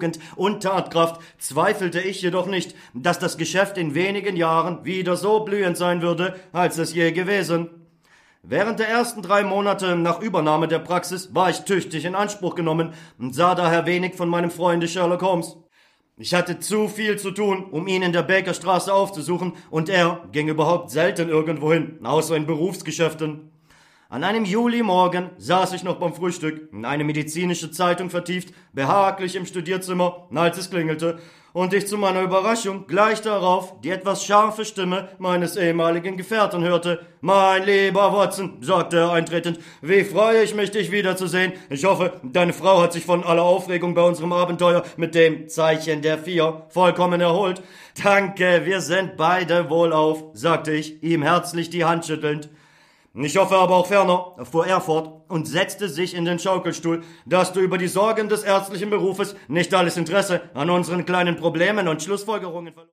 Tugend und Tatkraft zweifelte ich jedoch nicht, dass das Geschäft in wenigen Jahren wieder so blühend sein würde, als es je gewesen. Während der ersten 3 Monate nach Übernahme der Praxis war ich tüchtig in Anspruch genommen und sah daher wenig von meinem Freunde Sherlock Holmes. Ich hatte zu viel zu tun, um ihn in der Bakerstraße aufzusuchen, und er ging überhaupt selten irgendwohin, außer in Berufsgeschäften. An einem Julimorgen saß ich noch beim Frühstück, in eine medizinische Zeitung vertieft, behaglich im Studierzimmer, als es klingelte, und ich zu meiner Überraschung gleich darauf die etwas scharfe Stimme meines ehemaligen Gefährten hörte. »Mein lieber Watson«, sagte er eintretend, »wie freue ich mich, dich wiederzusehen. Ich hoffe, deine Frau hat sich von aller Aufregung bei unserem Abenteuer mit dem Zeichen der 4 vollkommen erholt.« »Danke, wir sind beide wohlauf«, sagte ich, ihm herzlich die Hand schüttelnd. »Ich hoffe aber auch ferner«, fuhr er fort und setzte sich in den Schaukelstuhl, »dass du über die Sorgen des ärztlichen Berufes nicht alles Interesse an unseren kleinen Problemen und Schlussfolgerungen verlierst.«